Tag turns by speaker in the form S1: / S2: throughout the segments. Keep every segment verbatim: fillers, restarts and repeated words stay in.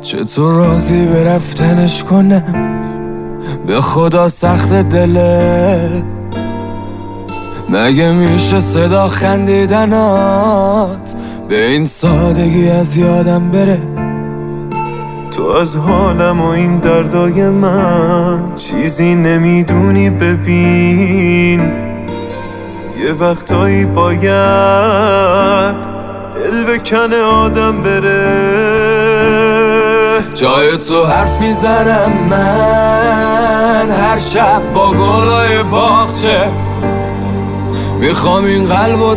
S1: چطور راضی به رفتنش کنم؟ به خدا سخت دله. مگه میشه صدا خندیدنات به این سادگی از یادم بره؟
S2: تو از حالم و این دردای من چیزی نمیدونی. ببین یه وقتایی باید دل بکنه آدم بره.
S1: جای تو حرف میزنم من هر شب با گلای باغچه. میخوام این قلبو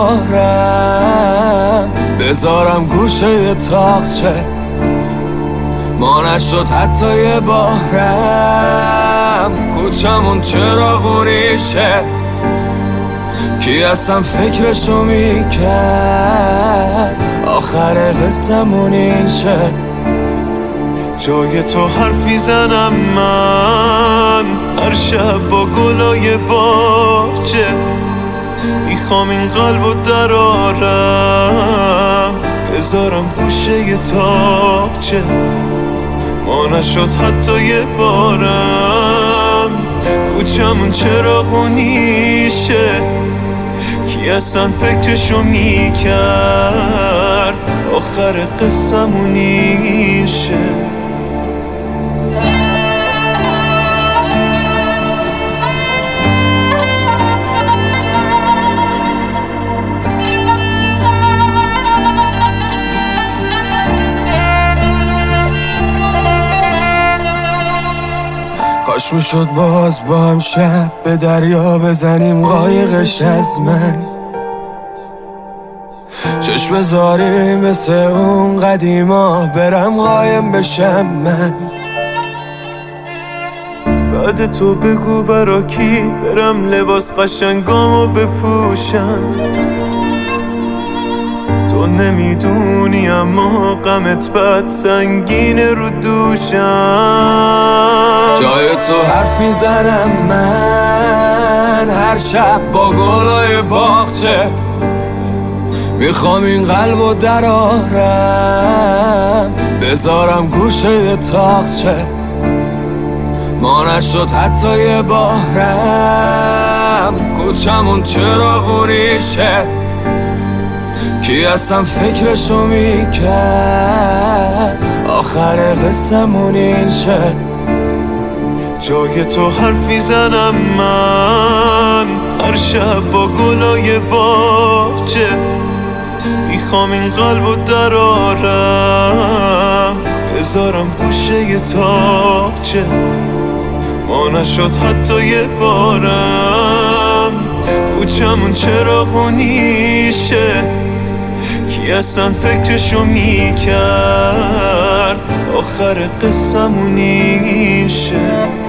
S1: درارم بذارم گوشه تاقچه. ما نشد حتی یه بارم کوچمون چراغونیشه. کی اصلا فکرشو میکرد آخر قصمون این شه؟
S2: جای تو حرفی زنم من هر شب با گلای باغچه. میخوام این قلبو درارم بذارم گوشه تاقچه. ما نشد حتی یه بارم کوچمون چراغونیشه. کی اصلا فکرشو میکرد آخر قصمونیشه؟
S1: کاش میشد باز با هم شب به دریا بزنیم قایقش از من. چشم بذاریم مثل اون قدیما برم قایم بشم من.
S2: بعد تو بگو برا کی برم لباس قشنگامو بپوشم. تو نمیدونی اما غمت بد سنگینه رو دوشم.
S1: جای تو حرف میزنم من هر شب با گلای باغچه. میخوام این قلبو درارم بذارم گوشه تاقچه. ما نشد حتی یه بارم کوچمون چراغونیشه. کی اصلا فکرشو میکرد آخر قصمون این شه؟
S2: جای تو حرفی زنم من هر شب با گلای باغچه. میخوام این قلبو درارم بذارم گوشه تاقچه. ما نشد حتی یه بارم کوچمون چراغونیشه. کی اصلا فکرشو میکرد آخر قصمونیشه؟